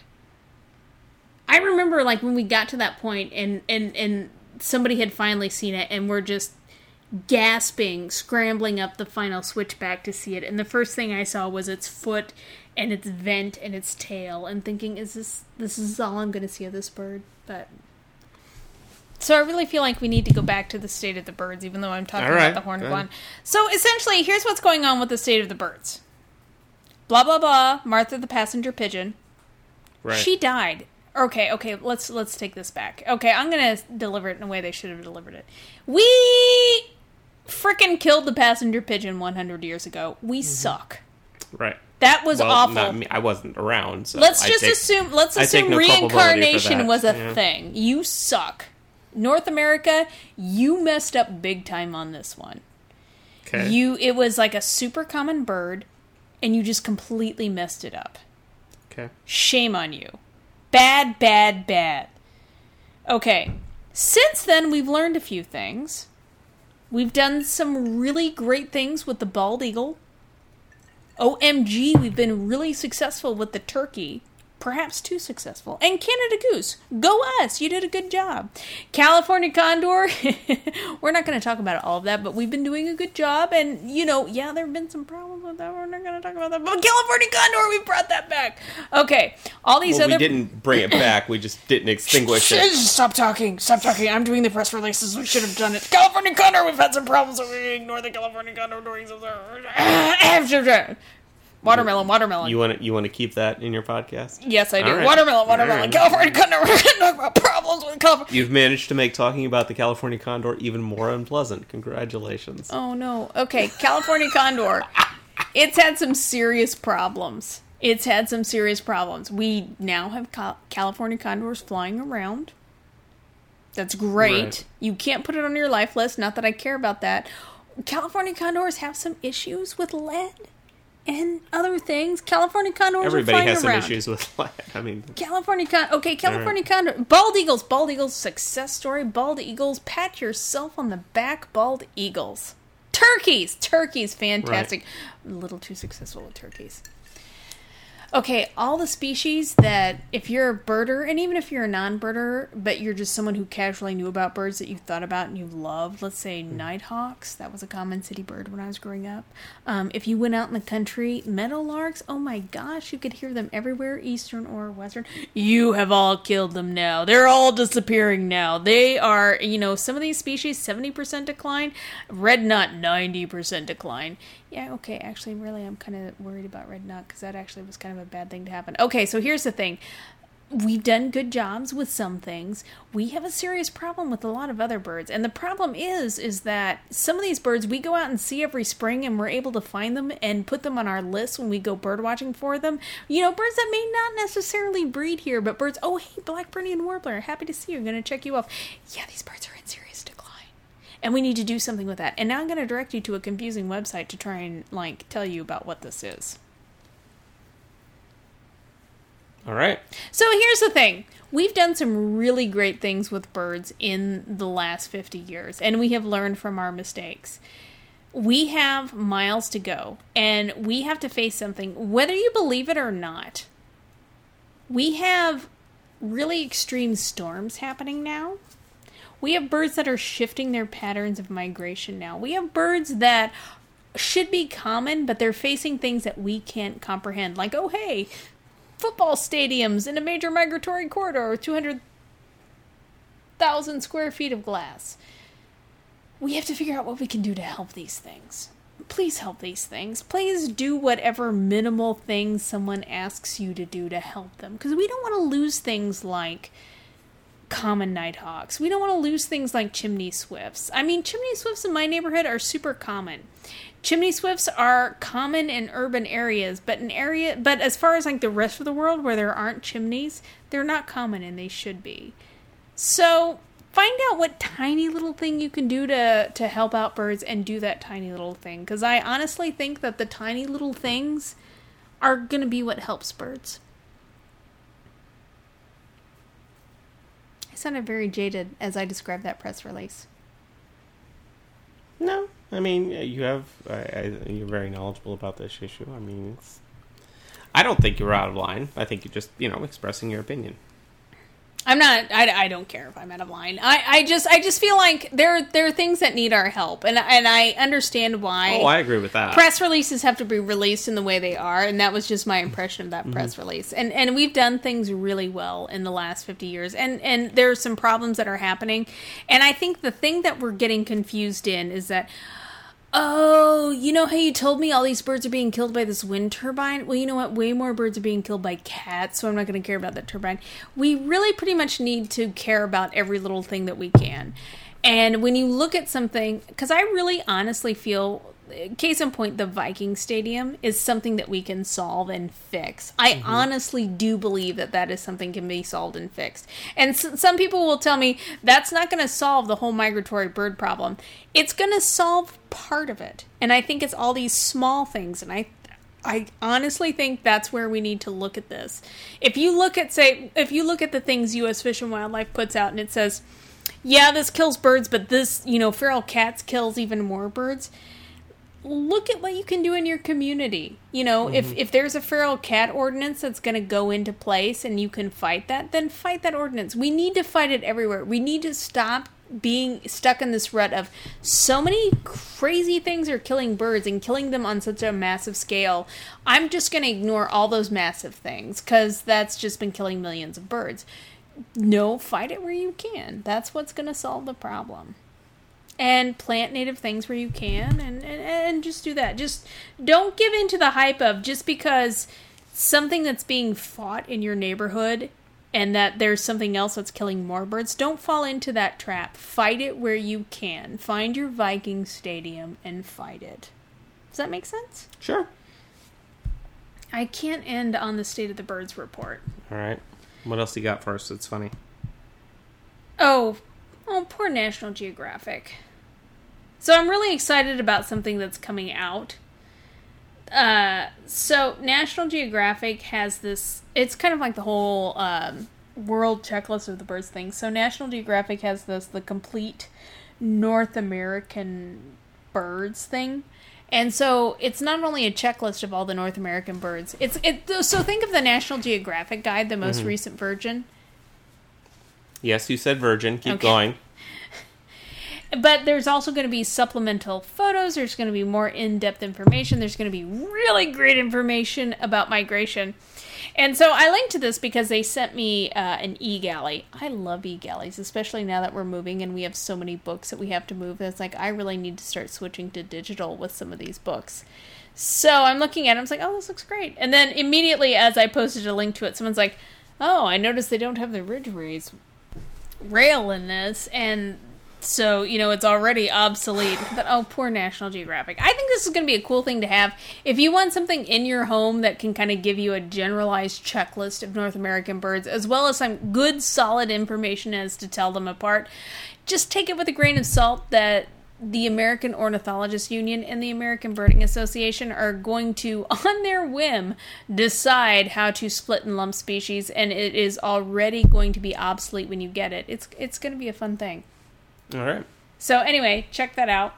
I remember, when we got to that point and somebody had finally seen it and we're just gasping, scrambling up the final switchback to see it. And the first thing I saw was its foot and its vent and its tail and thinking, this is all I'm going to see of this bird? But... So I really feel like we need to go back to the state of the birds, even though I'm talking about the horned guan. So essentially, here's what's going on with the state of the birds. Blah, blah, blah. Martha the passenger pigeon. Right. She died. Okay, let's take this back. Okay, I'm going to deliver it in a way they should have delivered it. We frickin' killed the passenger pigeon 100 years ago. We suck. Right. That was awful. Not me. I wasn't around, so Let's assume no reincarnation was a thing. You suck. North America, you messed up big time on this one. Okay. It was like a super common bird, and you just completely messed it up. Okay. Shame on you. Bad, bad, bad. Okay. Since then, we've learned a few things. We've done some really great things with the bald eagle. OMG, we've been really successful with the turkey. Perhaps too successful. And Canada goose. Go us. You did a good job. California condor. We're not going to talk about all of that, but we've been doing a good job. And, there have been some problems with that. We're not going to talk about that. But California condor, we brought that back. Okay. All these other... we didn't bring it back. We just didn't extinguish it. Stop talking. I'm doing the press releases. We should have done it. California condor, we've had some problems. So we ignore the California condor doing something. Watermelon. You want to keep that in your podcast? Yes, I do. Right. Watermelon. Right. California condor. We're going to talk about problems with California. You've managed to make talking about the California condor even more unpleasant. Congratulations. Oh, no. Okay, California condor. It's had some serious problems. We now have California condors flying around. That's great. Right. You can't put it on your life list. Not that I care about that. California condors have some issues with lead. And other things. California condors are flying around. Everybody has some issues with lead. California condor. Bald eagles, success story. Bald eagles, pat yourself on the back, bald eagles. Turkeys, fantastic. Right. A little too successful with turkeys. Okay, all the species that, if you're a birder, and even if you're a non-birder, but you're just someone who casually knew about birds that you thought about and you loved, let's say nighthawks, that was a common city bird when I was growing up. If you went out in the country, meadowlarks, oh my gosh, you could hear them everywhere, eastern or western. You have all killed them now. They're all disappearing now. They are, some of these species, 70% decline, red knot, 90% decline. Yeah, okay, actually, really, I'm kind of worried about red knot because that actually was kind of a bad thing to happen. Okay, so here's the thing. We've done good jobs with some things. We have a serious problem with a lot of other birds. And the problem is that some of these birds we go out and see every spring and we're able to find them and put them on our list when we go bird watching for them. Birds that may not necessarily breed here, but birds, oh, hey, Black-Burnian warbler, happy to see you. I'm going to check you off. Yeah, these birds are in serious decline. And we need to do something with that. And now I'm going to direct you to a confusing website to try and, tell you about what this is. All right. So here's the thing. We've done some really great things with birds in the last 50 years, and we have learned from our mistakes. We have miles to go, and we have to face something, whether you believe it or not. We have really extreme storms happening now. We have birds that are shifting their patterns of migration now. We have birds that should be common, but they're facing things that we can't comprehend. Like, oh, hey, football stadiums in a major migratory corridor with 200,000 square feet of glass. We have to figure out what we can do to help these things. Please help these things. Please do whatever minimal things someone asks you to do to help them. Because we don't want to lose things like common nighthawks. We don't want to lose things like chimney swifts. I mean, chimney swifts in my neighborhood are super common. Chimney swifts are common in urban areas, but as far as the rest of the world where there aren't chimneys, they're not common and they should be. So find out what tiny little thing you can do to help out birds and do that tiny little thing. Because I honestly think that the tiny little things are going to be what helps birds. I sounded very jaded as I described that press release. No, I mean, you're very knowledgeable about this issue. I mean, I don't think you're out of line. I think you're just, expressing your opinion. I'm not. I don't care if I'm out of line. I just feel like there are things that need our help, and I understand why. Oh, I agree with that. Press releases have to be released in the way they are, and that was just my impression of that press release. And we've done things really well in the last 50 years, and there are some problems that are happening. And I think the thing that we're getting confused in is that, oh, you know how you told me all these birds are being killed by this wind turbine? Well, you know what? Way more birds are being killed by cats, so I'm not going to care about that turbine. We really pretty much need to care about every little thing that we can. And when you look at something, because I really honestly feel, case in point, the Viking Stadium is something that we can solve and fix. I honestly do believe that is something can be solved and fixed. And some people will tell me that's not going to solve the whole migratory bird problem. It's going to solve part of it. And I think it's all these small things. And I honestly think that's where we need to look at this. If you look at the things U.S. Fish and Wildlife puts out and it says, yeah, this kills birds, but this, feral cats kills even more birds. Look at what you can do in your community. If there's a feral cat ordinance that's going to go into place and you can fight that, then fight that ordinance. We need to fight it everywhere. We need to stop being stuck in this rut of so many crazy things are killing birds and killing them on such a massive scale. I'm just going to ignore all those massive things because that's just been killing millions of birds. No, fight it where you can. That's what's going to solve the problem. And plant native things where you can, and just do that. Just don't give in to the hype of just because something that's being fought in your neighborhood and that there's something else that's killing more birds. Don't fall into that trap. Fight it where you can. Find your Viking Stadium and fight it. Does that make sense? Sure. I can't end on the State of the Birds report. All right. What else you got for us that's funny? Oh, poor National Geographic. So I'm really excited about something that's coming out. So National Geographic has this, it's kind of like the whole world checklist of the birds thing. So National Geographic has the complete North American birds thing. And so it's not only a checklist of all the North American birds. So think of the National Geographic guide, the most recent version. Yes, you said virgin. Keep Okay. going. But there's also going to be supplemental photos. There's going to be more in-depth information. There's going to be really great information about migration. And so I linked to this because they sent me an e-galley. I love e-galleys, especially now that we're moving and we have so many books that we have to move. It's like, I really need to start switching to digital with some of these books. So I'm looking at it. I was like, oh, this looks great. And then immediately as I posted a link to it, someone's like, oh, I noticed they don't have the Ridge rail in this. And so, it's already obsolete. But, oh, poor National Geographic. I think this is going to be a cool thing to have. If you want something in your home that can kind of give you a generalized checklist of North American birds, as well as some good, solid information as to tell them apart, just take it with a grain of salt that the American Ornithologists Union and the American Birding Association are going to, on their whim, decide how to split and lump species, and it is already going to be obsolete when you get it. It's going to be a fun thing. All right. So anyway, check that out.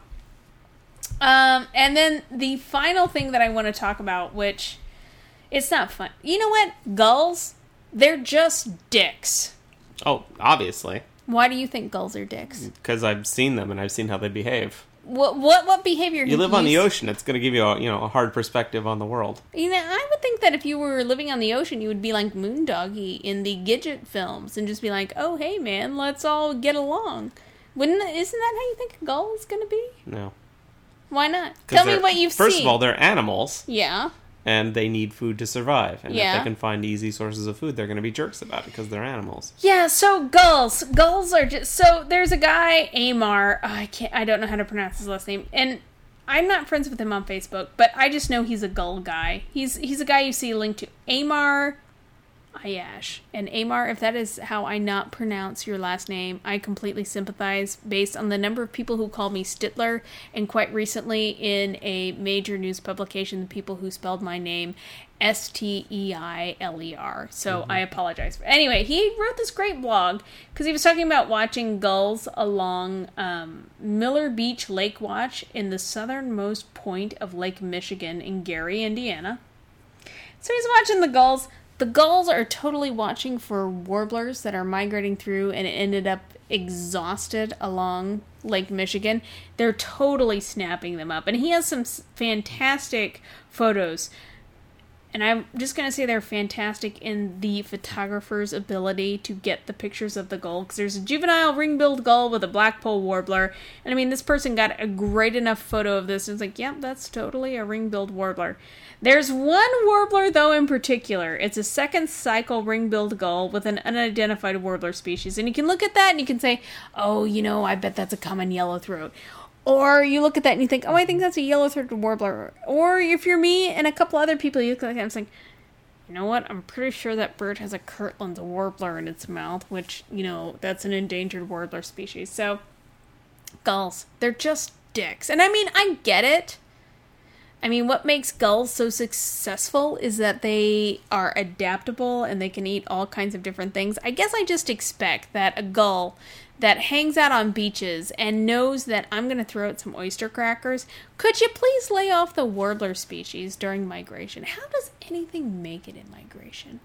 And then the final thing that I want to talk about, which it's not fun. You know what? Gulls, they're just dicks. Oh, obviously. Why do you think gulls are dicks? Because I've seen them and I've seen how they behave. What behavior? You live on the ocean. It's going to give you a hard perspective on the world. I would think that if you were living on the ocean, you would be like Moondoggy in the Gidget films and just be like, oh, hey, man, let's all get along. Isn't that how you think a gull is going to be? No. Why not? Tell me what you've seen. First of all, they're animals. Yeah. And they need food to survive. And if Yeah. they can find easy sources of food, they're going to be jerks about it because they're animals. Yeah, so gulls. Gulls are just... So there's a guy, Amar. I don't know how to pronounce his last name. And I'm not friends with him on Facebook, but I just know he's a gull guy. He's a guy you see linked to Amar Ayash. And Amar, if that is how I not pronounce your last name, I completely sympathize based on the number of people who call me Stitler, and quite recently in a major news publication, the people who spelled my name Steiler. So I apologize. Anyway, he wrote this great blog because he was talking about watching gulls along Miller Beach Lake Watch in the southernmost point of Lake Michigan in Gary, Indiana. So he's watching the gulls. The gulls are totally watching for warblers that are migrating through and ended up exhausted along Lake Michigan. They're totally snapping them up. And he has some fantastic photos. And I'm just going to say they're fantastic in the photographer's ability to get the pictures of the gull. Because there's a juvenile ring-billed gull with a blackpoll warbler. And I mean, this person got a great enough photo of this. And it's like, yep, that's totally a ring-billed warbler. There's one warbler, though, in particular. It's a second cycle ring-billed gull with an unidentified warbler species. And you can look at that and you can say, oh, I bet that's a common yellowthroat. Or you look at that and you think, oh, I think that's a yellow-throated warbler. Or if you're me and a couple other people, you look at that and it's like, you know what? I'm pretty sure that bird has a Kirtland's warbler in its mouth, which, that's an endangered warbler species. So, gulls, they're just dicks. And I mean, I get it. I mean, what makes gulls so successful is that they are adaptable and they can eat all kinds of different things. I guess I just expect that a gull that hangs out on beaches and knows that I'm going to throw out some oyster crackers, could you please lay off the warbler species during migration? How does anything make it in migration?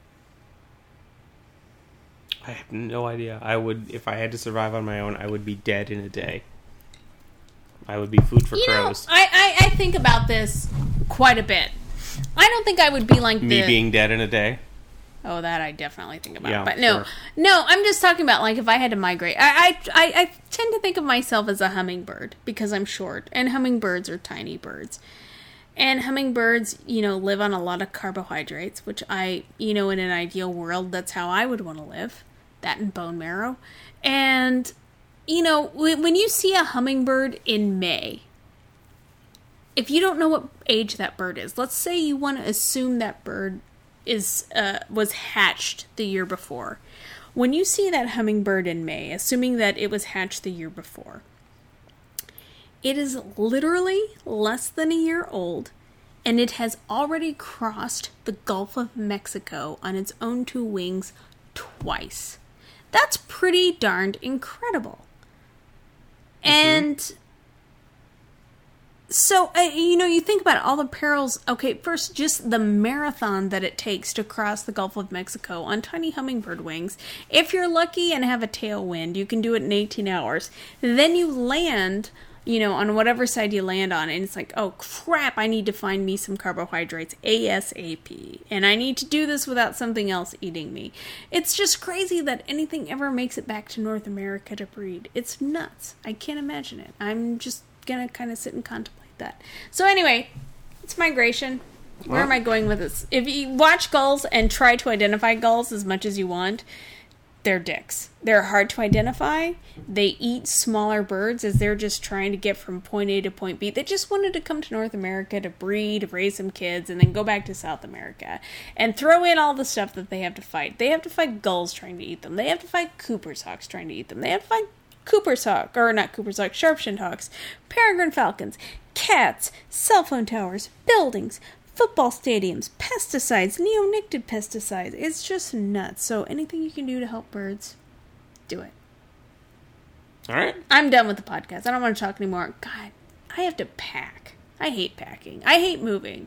I have no idea. If I had to survive on my own, I would be dead in a day. I would be food for crows. I think about this quite a bit. I don't think I would be like Me being dead in a day? Oh, that I definitely think about. Yeah, but sure. No, I'm just talking about like if I had to migrate. I tend to think of myself as a hummingbird because I'm short, and hummingbirds are tiny birds. And hummingbirds, live on a lot of carbohydrates, which in an ideal world, that's how I would want to live. That and bone marrow. And when you see a hummingbird in May, if you don't know what age that bird is, let's say you want to assume that bird was hatched the year before. When you see that hummingbird in May, assuming that it was hatched the year before, it is literally less than a year old, and it has already crossed the Gulf of Mexico on its own two wings twice. That's pretty darned incredible. And So, you think about all the perils. Okay, first, just the marathon that it takes to cross the Gulf of Mexico on tiny hummingbird wings. If you're lucky and have a tailwind, you can do it in 18 hours. Then you land, on whatever side you land on, and it's like, oh crap, I need to find me some carbohydrates ASAP. And I need to do this without something else eating me. It's just crazy that anything ever makes it back to North America to breed. It's nuts. I can't imagine it. I'm just gonna kind of sit and contemplate that. So anyway, it's migration. Where am I going with this? If you watch gulls and try to identify gulls as much as you want, they're dicks. They're hard to identify. They eat smaller birds as they're just trying to get from point A to point B. They just wanted to come to North America to breed, raise some kids, and then go back to South America. And throw in all the stuff that they have to fight. They have to fight gulls trying to eat them. They have to fight Cooper's hawks trying to eat them. They have to fight sharp-shinned hawks, peregrine falcons, cats, cell phone towers, buildings, football stadiums, pesticides, neonicotinoid pesticides. It's just nuts. So anything you can do to help birds, do it. All right. I'm done with the podcast. I don't want to talk anymore. God, I have to pack. I hate packing. I hate moving.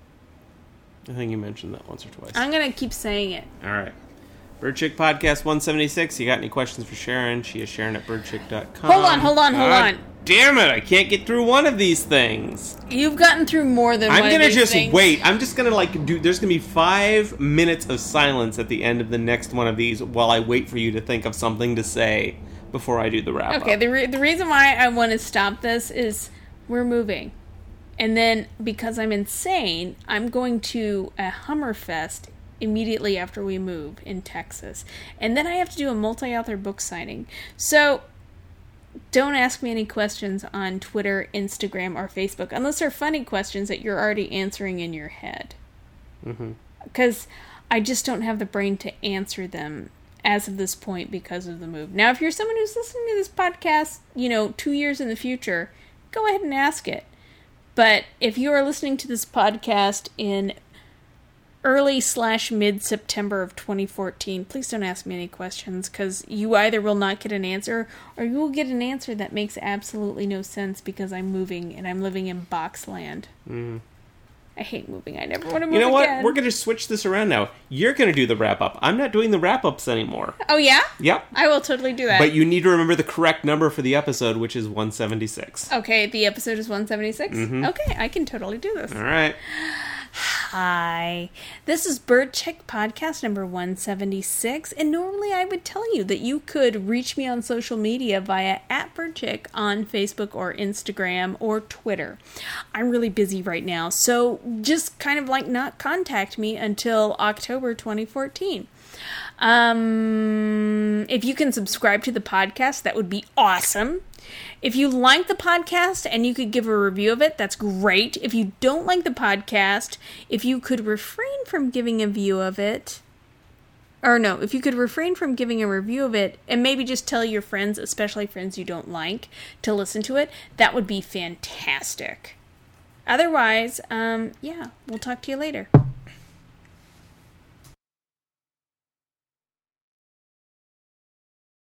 I think you mentioned that once or twice. I'm going to keep saying it. All right. Bird Chick Podcast 176. You got any questions for Sharon? She is Sharon at birdchick.com. Hold on. Damn it, I can't get through one of these things. You've gotten through more than one of these things. I'm going to just wait. I'm just going to there's going to be 5 minutes of silence at the end of the next one of these while I wait for you to think of something to say before I do the wrap-up. Okay, the reason why I want to stop this is we're moving. And then, because I'm insane, I'm going to a Hummerfest immediately after we move in Texas. And then I have to do a multi-author book signing. So, don't ask me any questions on Twitter, Instagram, or Facebook, unless they're funny questions that you're already answering in your head. Because I just don't have the brain to answer them as of this point because of the move. Now, if you're someone who's listening to this podcast, 2 years in the future, go ahead and ask it. But if you are listening to this podcast in early/mid-September of 2014, please don't ask me any questions, because you either will not get an answer, or you will get an answer that makes absolutely no sense because I'm moving and I'm living in Boxland. I hate moving. I never want to move again. You know what? We're going to switch this around now. You're going to do the wrap-up. I'm not doing the wrap-ups anymore. Oh, yeah? Yep. I will totally do that. But you need to remember the correct number for the episode, which is 176. Okay, the episode is 176? Okay, I can totally do this. All right. Hi, this is Bird Chick Podcast number 176, and normally I would tell you that you could reach me on social media via @BirdChick on Facebook or Instagram or Twitter. I'm really busy right now, so just kind of not contact me until October 2014. If you can subscribe to the podcast, that would be awesome. If you like the podcast and you could give a review of it, that's great. If you don't like the podcast, if you could refrain from giving a view of it, if you could refrain from giving a review of it and maybe just tell your friends, especially friends you don't like, to listen to it, that would be fantastic. Otherwise, we'll talk to you later.